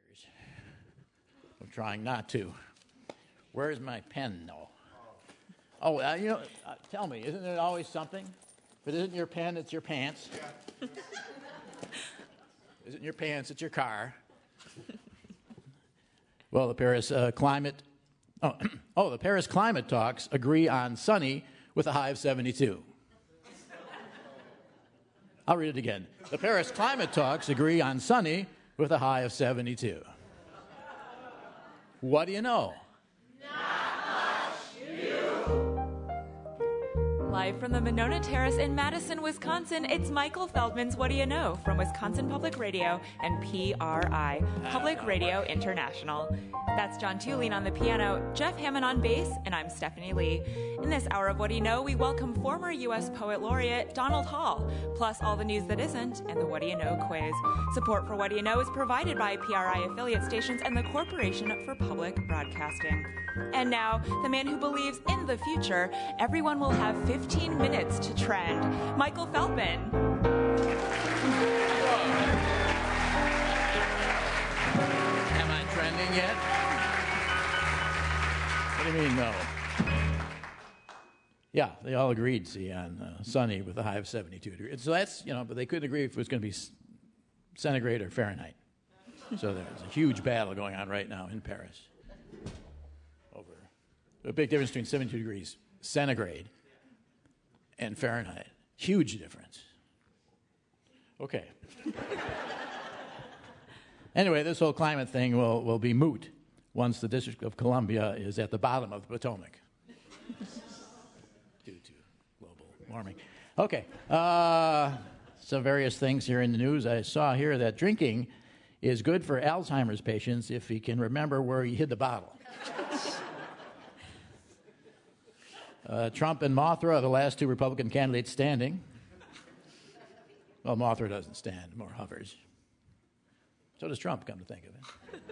I'm trying not to. Where's my pen, though? Tell me, isn't it always something? If it isn't your pen, it's your pants. Yeah. Isn't your pants, it's your car. Well, the Paris climate talks agree on sunny with a high of 72. I'll read it again. The Paris climate talks agree on sunny with a high of 72. What do you know? Live from the Monona Terrace in Madison, Wisconsin, it's Michael Feldman's What Do You Know? From Wisconsin Public Radio and PRI, Public Radio International. That's John Tulene on the piano, Jeff Hammond on bass, and I'm Stephanie Lee. In this hour of What Do You Know, we welcome former U.S. Poet Laureate Donald Hall, plus all the news that isn't, and the What Do You Know quiz. Support for What Do You Know is provided by PRI affiliate stations and the Corporation for Public Broadcasting. And now, the man who believes in the future, everyone will have 15 minutes to trend, Michael Feldman. Am I trending yet? What do you mean, no? Yeah, they all agreed, on sunny with a high of 72 degrees. So that's, but they couldn't agree if it was going to be centigrade or Fahrenheit. So there's a huge battle going on right now in Paris over a big difference between 72 degrees centigrade and Fahrenheit. Huge difference. Okay. Anyway, this whole climate thing will be moot once the District of Columbia is at the bottom of the Potomac due to global warming. Okay. Some various things here in the news. I saw here that drinking is good for Alzheimer's patients if he can remember where he hid the bottle. Trump and Mothra are the last two Republican candidates standing. Well, Mothra doesn't stand, more hovers. So does Trump, come to think of it.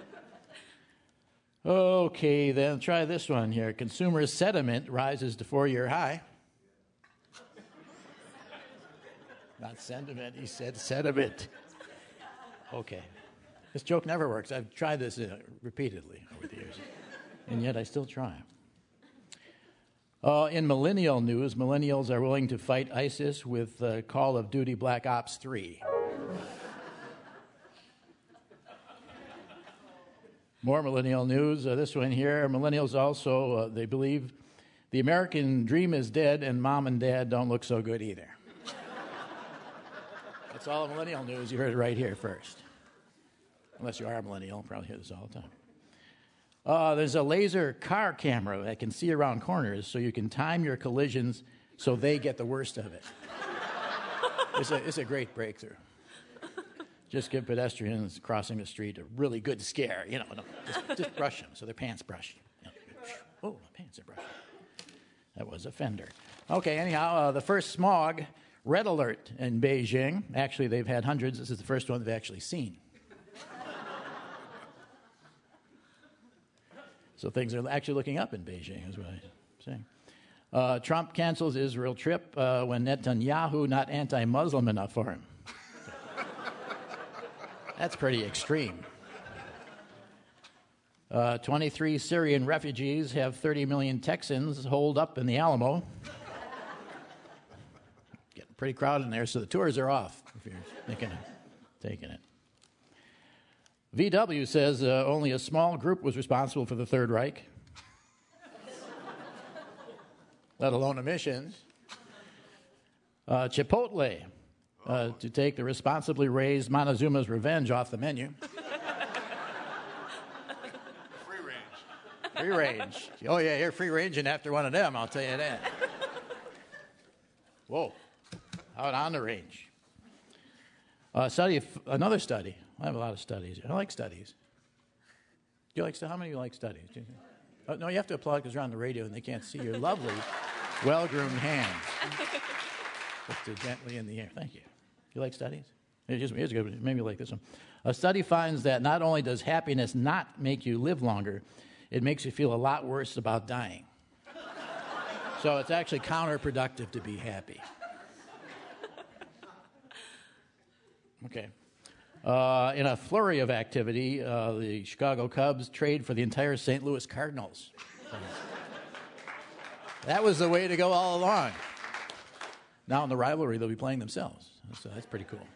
Okay, then try this one here. Consumer sentiment rises to 4-year high. Not sentiment, he said sediment. Okay. This joke never works. I've tried this repeatedly over the years, and yet I still try. In millennial news, millennials are willing to fight ISIS with Call of Duty Black Ops 3. More millennial news. This one here. Millennials also, they believe the American dream is dead and mom and dad don't look so good either. That's all millennial news. You heard it right here first. Unless you are a millennial, probably hear this all the time. There's a laser car camera that can see around corners so you can time your collisions so they get the worst of it. It's a great breakthrough. Just give pedestrians crossing the street a really good scare. Just brush them so their pants brush. Oh, my pants are brushed. That was a fender. Okay, anyhow, the first smog red alert in Beijing. Actually, they've had hundreds. This is the first one they've actually seen. So things are actually looking up in Beijing, is what I'm saying. Trump cancels Israel trip when Netanyahu not anti-Muslim enough for him. That's pretty extreme. 23 Syrian refugees have 30 million Texans holed up in the Alamo. Getting pretty crowded in there, so the tours are off if you're thinking of taking it. VW says only a small group was responsible for the Third Reich, let alone emissions. Chipotle to take the responsibly raised Montezuma's revenge off the menu. Free range. Oh, yeah, you're free ranging after one of them, I'll tell you that. Whoa, out on the range. Another study. I have a lot of studies. I like studies. Do you like how many of you like studies? No, you have to applaud because you're on the radio and they can't see your lovely, well-groomed hands. Lifted gently in the air. Thank you. You like studies? Here's a good one. Maybe you like this one. A study finds that not only does happiness not make you live longer, it makes you feel a lot worse about dying. So it's actually counterproductive to be happy. Okay. In a flurry of activity, the Chicago Cubs trade for the entire St. Louis Cardinals. That was the way to go all along. Now in the rivalry, they'll be playing themselves. So that's pretty cool.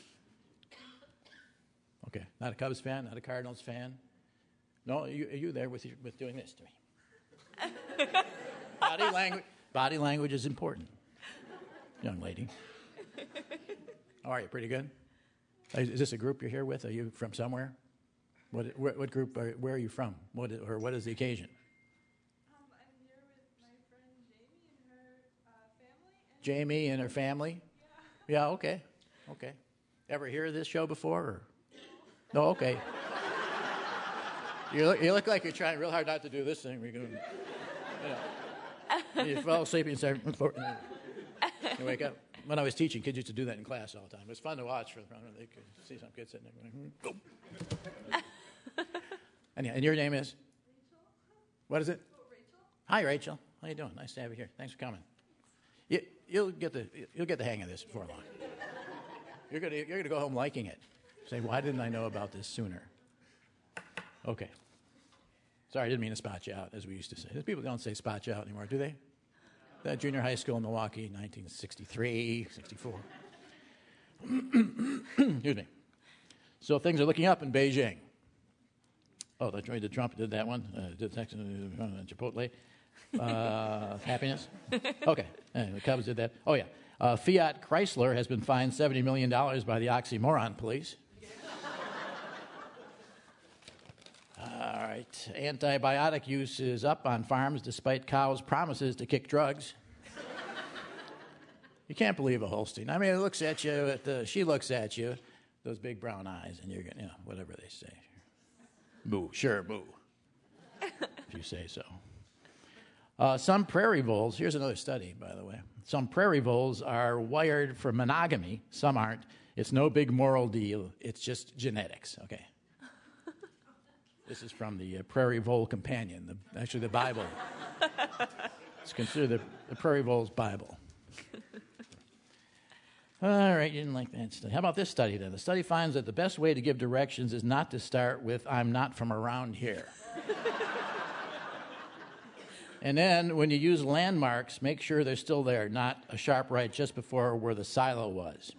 Okay, not a Cubs fan, not a Cardinals fan. No, are you there with doing this to me? Body language is important, young lady. How are you? Pretty good? Is this a group you're here with? Are you from somewhere? What group? Where are you from? What is the occasion? I'm here with my friend Jamie and her family. Jamie and her family? Yeah, okay. Ever hear of this show before? Or? No, okay. You look like you're trying real hard not to do this thing. You fall asleep and start, you wake up. When I was teaching, kids used to do that in class all the time. It was fun to watch for the front. They could see some kids sitting there going, And your name is? Rachel. What is it? Rachel. Hi, Rachel. How you doing? Nice to have you here. Thanks for coming. You'll get the hang of this before long. You're gonna go home liking it. Say, why didn't I know about this sooner? Okay. Sorry, I didn't mean to spot you out, as we used to say. People don't say spot you out anymore, do they? That junior high school in Milwaukee, 1963, 64. Excuse me. So things are looking up in Beijing. Oh, that's right. Trump did that one. Did Texas, Chipotle. Happiness. Okay. Anyway, the Cubs did that. Oh, yeah. Fiat Chrysler has been fined $70 million by the oxymoron police. All right. Antibiotic use is up on farms despite cows' promises to kick drugs. You can't believe a Holstein. I mean, it looks at you. She looks at you, those big brown eyes, and you're going, whatever they say. Moo. Sure, moo. If you say so. Some prairie voles, here's another study, by the way. Some prairie voles are wired for monogamy. Some aren't. It's no big moral deal. It's just genetics, okay? This is from the Prairie Vole Companion, actually the Bible. It's considered the Prairie Vole's Bible. All right, you didn't like that study. How about this study, then? The study finds that the best way to give directions is not to start with, I'm not from around here. And then, when you use landmarks, make sure they're still there, not a sharp right just before where the silo was.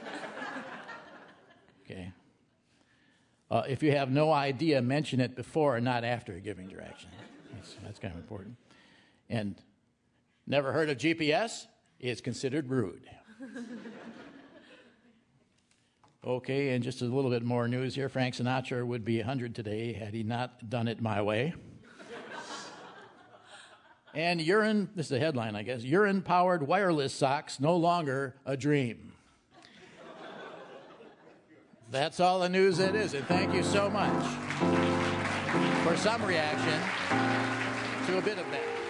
Okay. If you have no idea, mention it before and not after giving direction. That's kind of important. And never heard of GPS? It's considered rude. Okay, and just a little bit more news here. Frank Sinatra would be 100 today had he not done it my way. And urine, this is the headline, I guess, urine-powered wireless socks no longer a dream. That's all the news it is, and thank you so much for some reaction to a bit of that.